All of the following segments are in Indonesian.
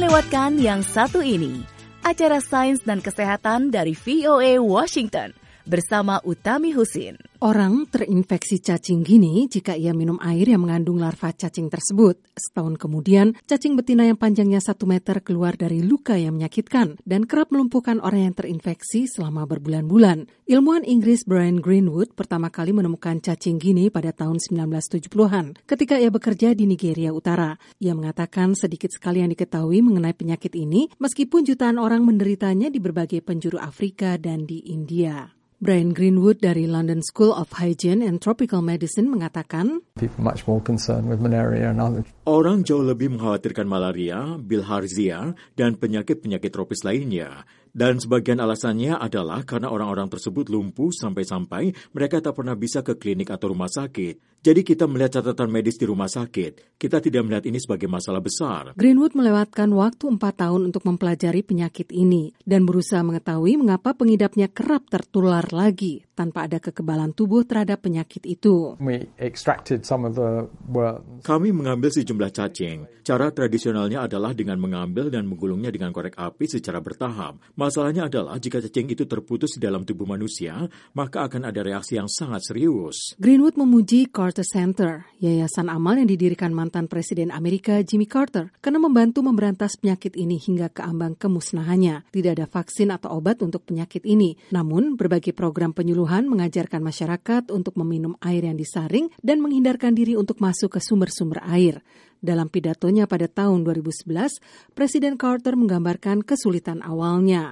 lewatkan yang satu ini, acara Sains dan Kesehatan dari VOA Washington bersama Utami Husin. Orang terinfeksi cacing gini jika ia minum air yang mengandung larva cacing tersebut. Setahun kemudian, cacing betina yang panjangnya 1 meter keluar dari luka yang menyakitkan dan kerap melumpuhkan orang yang terinfeksi selama berbulan-bulan. Ilmuwan Inggris Brian Greenwood pertama kali menemukan cacing gini pada tahun 1970-an ketika ia bekerja di Nigeria Utara. Ia mengatakan sedikit sekali yang diketahui mengenai penyakit ini meskipun jutaan orang menderitanya di berbagai penjuru Afrika dan di India. Brian Greenwood dari London School of Hygiene and Tropical Medicine mengatakan, orang jauh lebih mengkhawatirkan malaria, bilharzia, dan penyakit-penyakit tropis lainnya. Dan sebagian alasannya adalah karena orang-orang tersebut lumpuh sampai-sampai mereka tak pernah bisa ke klinik atau rumah sakit. Jadi kita melihat catatan medis di rumah sakit. Kita tidak melihat ini sebagai masalah besar. Greenwood melewatkan waktu 4 tahun untuk mempelajari penyakit ini dan berusaha mengetahui mengapa pengidapnya kerap tertular lagi tanpa ada kekebalan tubuh terhadap penyakit itu. Kami mengambil sejumlah cacing. Cara tradisionalnya adalah dengan mengambil dan menggulungnya dengan korek api secara bertahap. Masalahnya adalah jika cacing itu terputus di dalam tubuh manusia, maka akan ada reaksi yang sangat serius. Greenwood memuji Carter Center, yayasan amal yang didirikan mantan Presiden Amerika Jimmy Carter, karena membantu memberantas penyakit ini hingga ke ambang kemusnahannya. Tidak ada vaksin atau obat untuk penyakit ini, namun berbagai program penyuluhan mengajarkan masyarakat untuk meminum air yang disaring dan menghindarkan diri untuk masuk ke sumber-sumber air. Dalam pidatonya pada tahun 2011, Presiden Carter menggambarkan kesulitan awalnya.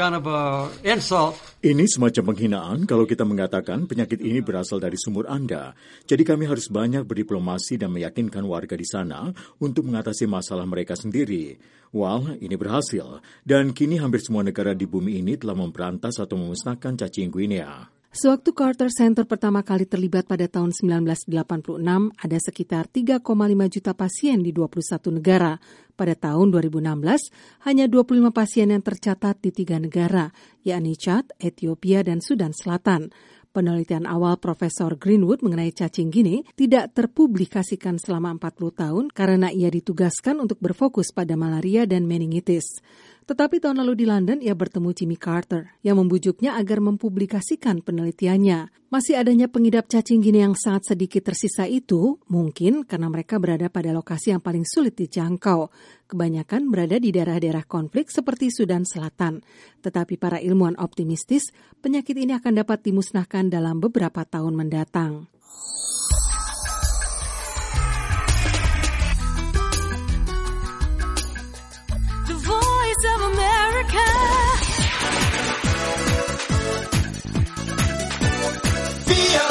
Ini semacam penghinaan kalau kita mengatakan penyakit ini berasal dari sumur Anda. Jadi kami harus banyak berdiplomasi dan meyakinkan warga di sana untuk mengatasi masalah mereka sendiri. Well, ini berhasil. Dan kini hampir semua negara di bumi ini telah memberantas atau memusnahkan cacing Guinea. Sewaktu Carter Center pertama kali terlibat pada tahun 1986, ada sekitar 3,5 juta pasien di 21 negara. Pada tahun 2016, hanya 25 pasien yang tercatat di 3 negara, yakni Chad, Ethiopia, dan Sudan Selatan. Penelitian awal Profesor Greenwood mengenai cacing gini tidak terpublikasikan selama 40 tahun karena ia ditugaskan untuk berfokus pada malaria dan meningitis. Tetapi tahun lalu di London ia bertemu Jimmy Carter yang membujuknya agar mempublikasikan penelitiannya. Masih adanya pengidap cacing gini yang sangat sedikit tersisa itu mungkin karena mereka berada pada lokasi yang paling sulit dijangkau. Kebanyakan berada di daerah-daerah konflik seperti Sudan Selatan. Tetapi para ilmuwan optimistis penyakit ini akan dapat dimusnahkan dalam beberapa tahun mendatang. Of America. VOA.